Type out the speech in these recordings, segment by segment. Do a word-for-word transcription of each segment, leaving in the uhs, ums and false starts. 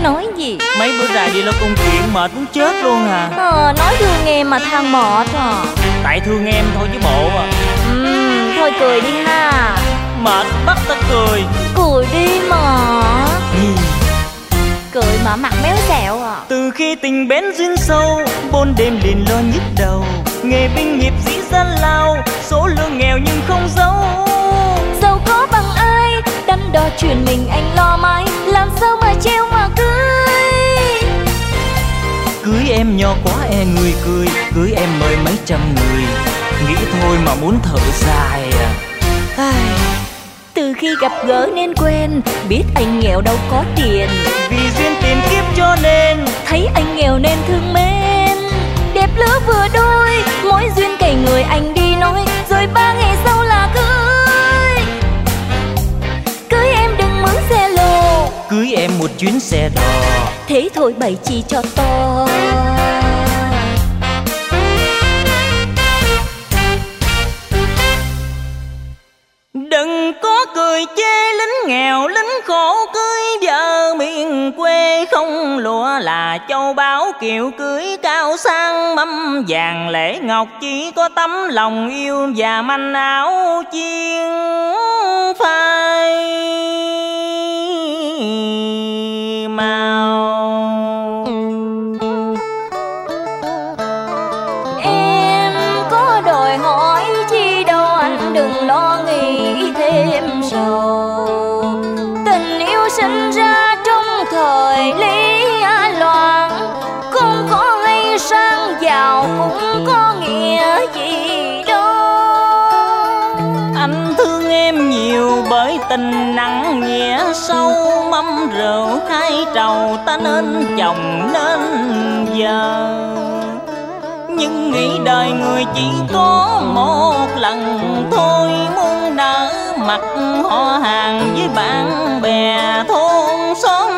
nói gì? Mấy bữa dài đi lo công chuyện mệt muốn chết luôn à. Ờ, nói thương em mà than mệt à. Tại thương em thôi chứ bộ à. Ừm, thôi cười đi ha. Mệt bắt ta cười. Cười đi mà. Ừ. Cười mà mặt méo xẹo à. Từ khi tình bén duyên sâu, bốn đêm liền lo nhức đầu. Nghề binh nghiệp dĩ gian lao, số lương nghèo nhưng không giấu. Giàu có bằng ai, đắn đo chuyện mình anh lo mãi. Làm sao mà treo mà cưới. Cưới em nho quá e người cười, cưới em mời mấy trăm người. Nghĩ thôi mà muốn thở dài à. Ai... Từ khi gặp gỡ nên quen, biết anh nghèo đâu có tiền. Vì duyên tiền kiếp cho nên thấy anh nghèo nên thương mến. Đẹp lứa vừa đôi, mỗi duyên cày người anh đi nói. Rồi ba ngày sau là cưới. Cưới em đừng mướn xe lồ, cưới em một chuyến xe đò. thế thôi bày chi cho to. Đừng có cười chê lính nghèo lính khổ cưới vợ miền quê. Không lụa là châu báu kiệu cưới cao sang mâm vàng lễ ngọc. Chỉ có tấm lòng yêu và manh áo chiên phai màu. Em có đòi hỏi chi đâu anh đừng lo nghĩ thêm sầu. Tình yêu sinh ra trong thời lý loạn, không có hay sang giàu cũng có nghĩa gì đâu. Anh thương em nhiều bởi tình nặng nghĩa sâu. Mâm rượu khai trầu ta nên chồng nên vợ. Nhưng nghĩ đời người chỉ có một lần thôi. Muốn nở mặt họ hàng với bạn bè thôn xóm.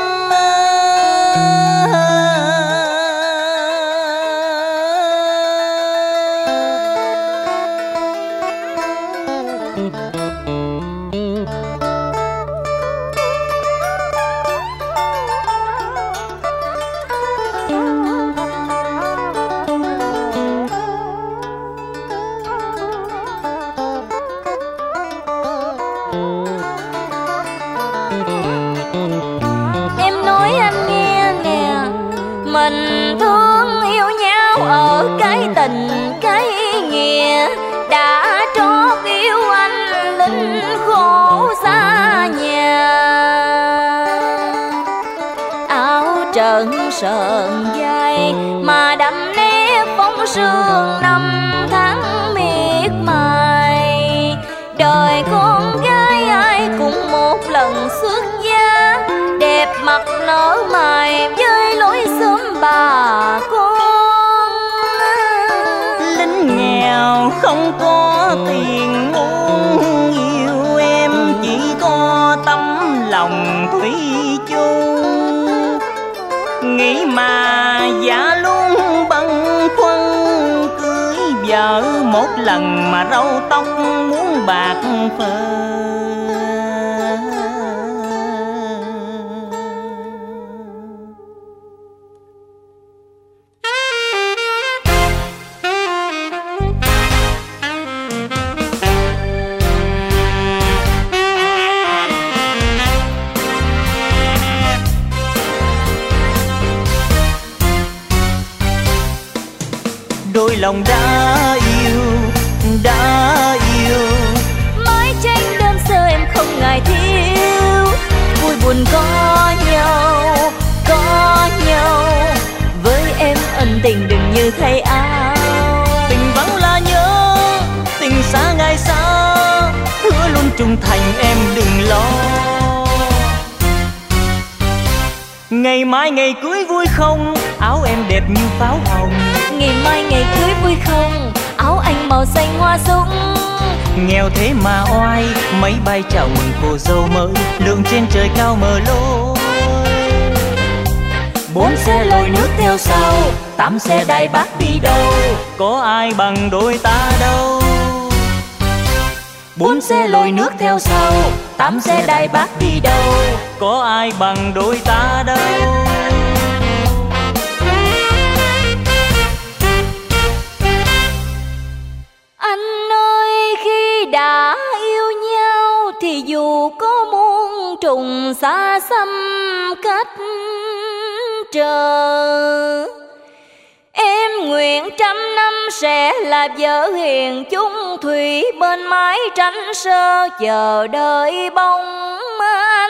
Em nói anh nghe nè, mình thương yêu nhau ở cái tình cái nghĩa. Đã trót yêu anh lính khổ xa nhà. Áo trần sờn dài mà đậm nét bóng sương năm tháng miệt mài. Đời con gái ai cũng một lần xuất gia, đẹp mặt nở mày với lối xóm bà con. Lính nghèo không có tiền muốn yêu em, chỉ có tấm lòng thủy chung. Nghĩ mà giả luôn băn khoăn, cưới vợ một lần mà râu tóc muốn bạc phơ. Đôi lòng đã yêu, đã yêu, mái tranh đơn sơ em không ngại thiếu. Vui buồn có nhau, có nhau. Với em ân tình đừng như thay áo. tình vắng là nhớ, tình xa ngày xa. Hứa luôn trung thành em đừng lo. Ngày mai ngày cưới vui không, áo em đẹp như pháo hồng. Ngày mai ngày cưới vui không, áo anh màu xanh hoa súng. Nghèo thế mà oai, máy bay chào mừng cô dâu mới, lượng trên trời cao mờ lối. Bốn xe lội nước theo sau, tám xe đai bác đi đâu, có ai bằng đôi ta đâu. Bốn xe lội nước theo sau, tám xe Đại Bác đi đâu, có ai bằng đôi ta đâu. Anh ơi, khi đã yêu nhau thì dù có muôn trùng xa xăm cách trở, em nguyện trăm năm sẽ là vợ hiền chung thủy, bên mái tranh sơ chờ đợi bóng anh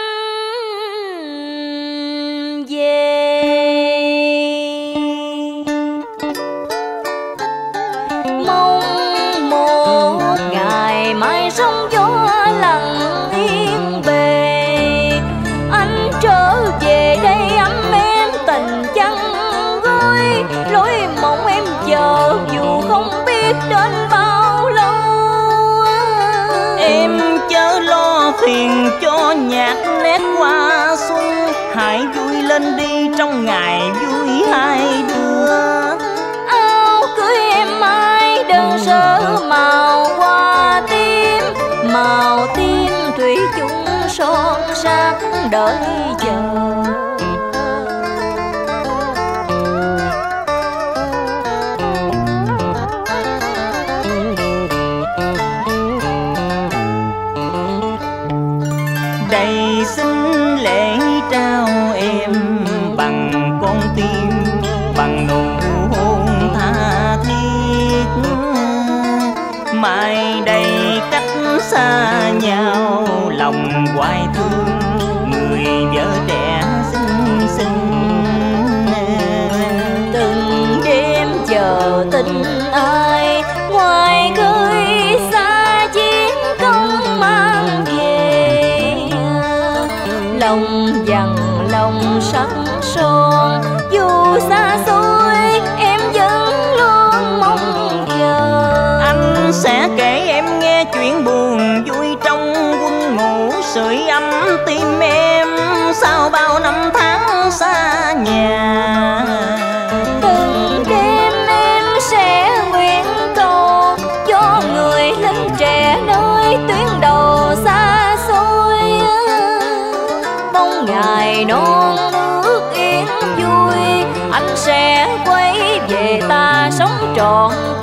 về. Mong một ngày mai sóng gió lặng yên bề, anh trở về đây ấm em tình chăn gối, lối mộng em chờ dù không biết đến bao lâu. Em chớ lo phiền cho nhạc nét hoa xuân, hãy vui lên đi trong ngày vui hai đứa. Áo cưới em mai đơn sơ màu hoa tím, màu tím thủy chung son sắc đợi chờ. Đây xin lễ trao em bằng con tim, bằng nụ hôn tha thiết. Mai đây cách xa nhau lòng hoài thương, người vợ trẻ xinh xinh. Từng đêm chờ tình ai ngoài khơi xa chiến công mang về, lòng dằn lòng sắc son dù xa xôi em vẫn luôn mong chờ. Anh sẽ kể em nghe chuyện buồn vui trong quân ngũ, sưởi ấm tim em sau bao năm tháng xa nhà. Từng đêm em sẽ nguyện cầu cho người lính trẻ nơi tuyến đầu xa xôi, mong ngày non nước yên vui anh sẽ quay về ta sống trọn